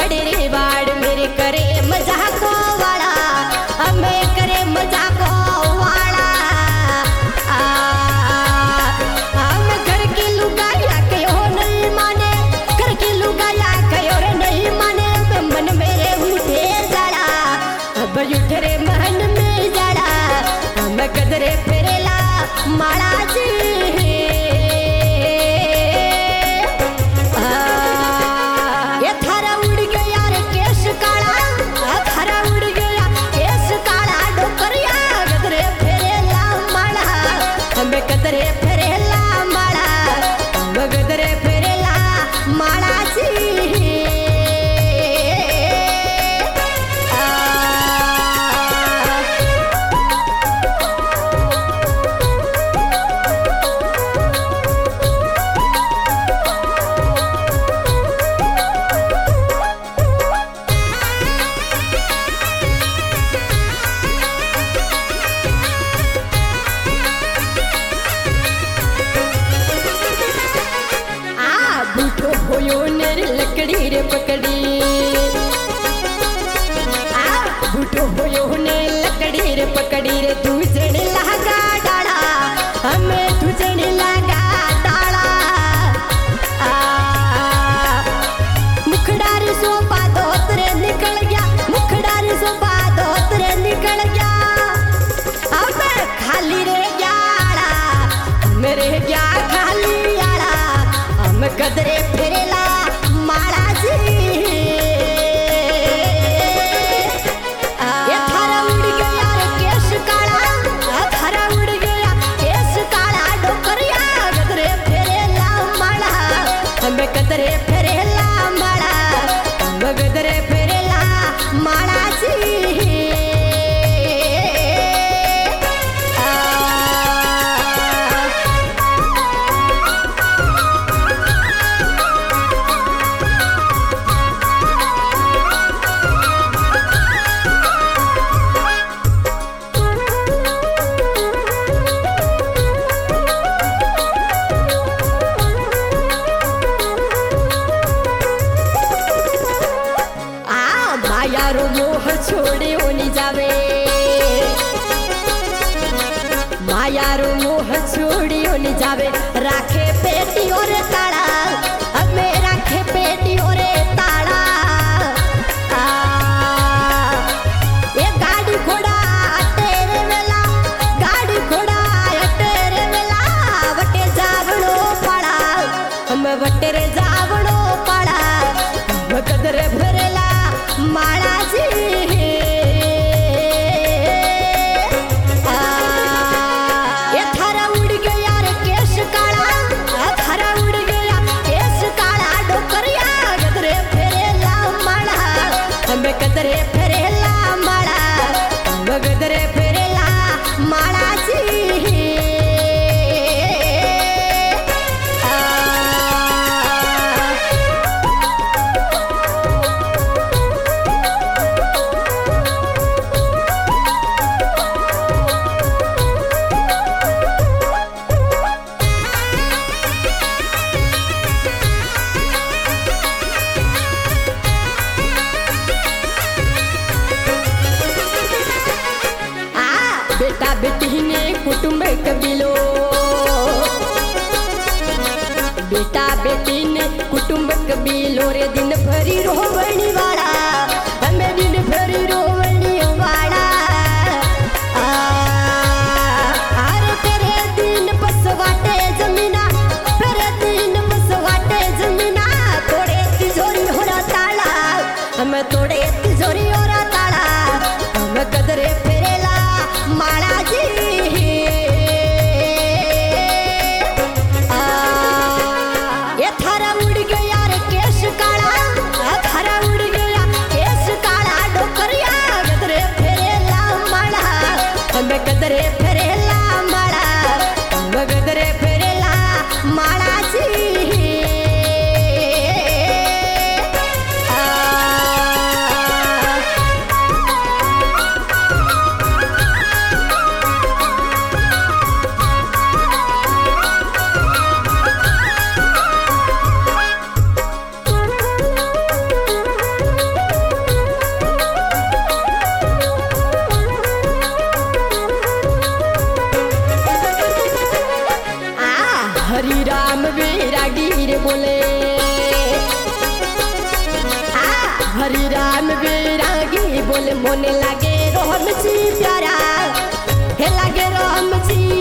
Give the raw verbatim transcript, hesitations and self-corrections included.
बड़े रे बाड़ मेरे करे मजाक वाला हमें करे मजाक वाला हम घर की लुगाया कहो नहीं माने घर की लुगाया कहो रे नहीं माने मन मेरे उठे जड़ा अब उठे रे मन में जड़ा हम कदरे फेरेला माला जी गदरे फेरेला माला गदरे फेरेला माला जी लकड़ी रे पकड़ी आ बूटो होयो ने लकड़ी रे पकड़ी रे तुझण लगा डाला हमें तुझण लगा डाला आ मुखड़ार सोपा दोतरे निकल गया मुखड़ार सोपा दोतरे निकल गया अब खाली रे ग्याड़ा मेरे गया खाली आड़ा हम गदरे फेरेला माला जी ये थारा उड़ गया रे केश काला थारा उड़ गया केश काला डोकरिया गदरे फेरेला माला हमें गदरे फेरेला माला हम गदरे फेरेला माला जी मायारो मोह छोड़े ओनी जावे मायारो मोह छोड़े ओनी जावे राखे पेटी और ताला हमें राखे पेटी और ताला आ ये गाड़ी घोड़ा तेरे वेला गाड़ी घोड़ा तेरे वेला वटे जावड़ो पड़ा हम वटे रे जावड़ो पड़ा हम कदरे भरेला माला जी ये थारा उड़ गया रे केश काला थारा उड़ गया केश काला डोकरिया गदरे फेरेला माला हमें गदरे फेरेला माला हम गदरे फेरेला माला जी बेटा बेटी ने कुटुंब कबीलो बेटा बेटी ने कुटुंब कबीलो रे दिन भरी रोवणी वाला हमें दिन भरी रोवणी वाला अरे तेरे दिन बसवाटे जमीना तेरे दिन बसवाटे जमीना तोड़े तिजोरी हो रहा ताला हमें तोड़े तिजोरी हो रहा ताला हम कदरे फेरेला माला जी ये थारा उड़ गया रे केश काला थारा उड़ गया केश काला डोकरिया बैरागी रे बोले हरि राम बैरागी बोले मोने लागे राम जी प्यारा हे लागे राम जी